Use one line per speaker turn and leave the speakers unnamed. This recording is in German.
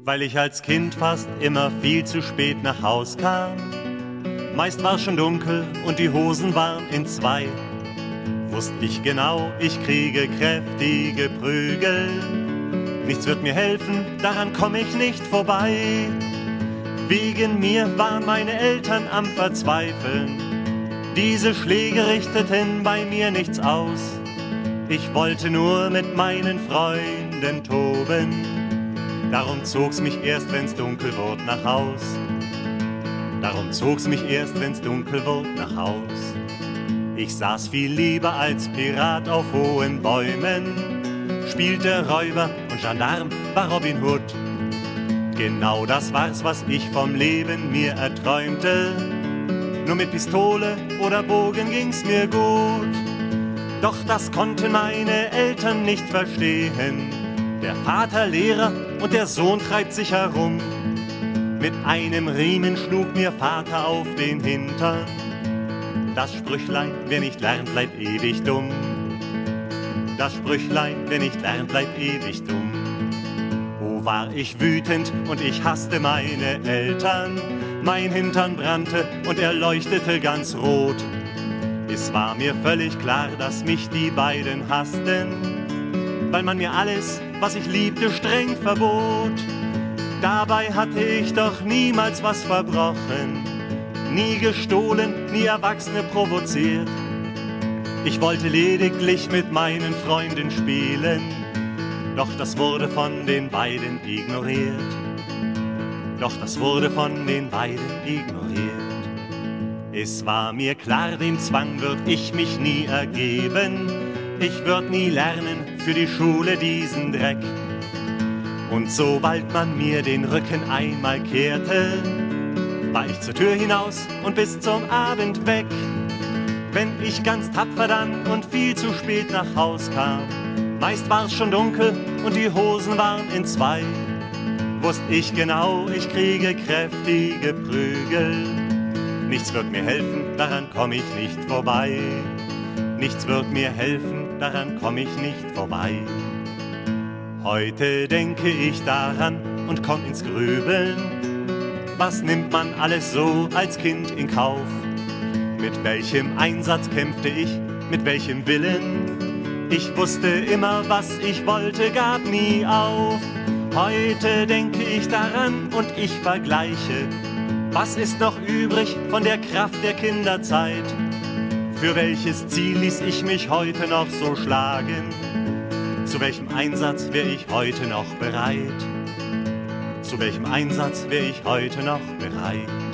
weil ich als Kind fast immer viel zu spät nach Haus kam. Meist war's schon dunkel und die Hosen waren in zwei. Wusste ich genau, ich kriege kräftige Prügel. Nichts wird mir helfen, daran komm ich nicht vorbei. Wegen mir waren meine Eltern am Verzweifeln. Diese Schläge richteten bei mir nichts aus. Ich wollte nur mit meinen Freunden toben. Darum zog's mich erst, wenn's dunkel wurde, nach Haus. Darum zog's mich erst, wenn's dunkel wurde, nach Haus. Ich saß viel lieber als Pirat auf hohen Bäumen, spielte Räuber und Gendarm, war Robin Hood. Genau das war's, was ich vom Leben mir erträumte. Nur mit Pistole oder Bogen ging's mir gut. Doch das konnten meine Eltern nicht verstehen. Der Vater Lehrer und der Sohn treibt sich herum. Mit einem Riemen schlug mir Vater auf den Hintern. Das Sprüchlein, wer nicht lernt, bleibt ewig dumm. Das Sprüchlein, wer nicht lernt, bleibt ewig dumm. Oh, war ich wütend und ich hasste meine Eltern. Mein Hintern brannte und er leuchtete ganz rot. Es war mir völlig klar, dass mich die beiden hassten, weil man mir alles, was ich liebte, streng verbot. Dabei hatte ich doch niemals was verbrochen, nie gestohlen, nie Erwachsene provoziert. Ich wollte lediglich mit meinen Freunden spielen, doch das wurde von den beiden ignoriert. Doch das wurde von den beiden ignoriert. Es war mir klar, dem Zwang würd ich mich nie ergeben. Ich würd nie lernen für die Schule diesen Dreck. Und sobald man mir den Rücken einmal kehrte, war ich zur Tür hinaus und bis zum Abend weg. Wenn ich ganz tapfer dann und viel zu spät nach Haus kam, meist war's schon dunkel und die Hosen waren in zwei, wusst ich genau, ich kriege kräftige Prügel. Nichts wird mir helfen, daran komm ich nicht vorbei. Nichts wird mir helfen, daran komm ich nicht vorbei. Heute denke ich daran und komm ins Grübeln. Was nimmt man alles so als Kind in Kauf? Mit welchem Einsatz kämpfte ich, mit welchem Willen? Ich wusste immer, was ich wollte, gab nie auf. Heute denke ich daran und ich vergleiche. Was ist noch übrig von der Kraft der Kinderzeit? Für welches Ziel ließ ich mich heute noch so schlagen? Zu welchem Einsatz wär ich heute noch bereit? Zu welchem Einsatz wär ich heute noch bereit?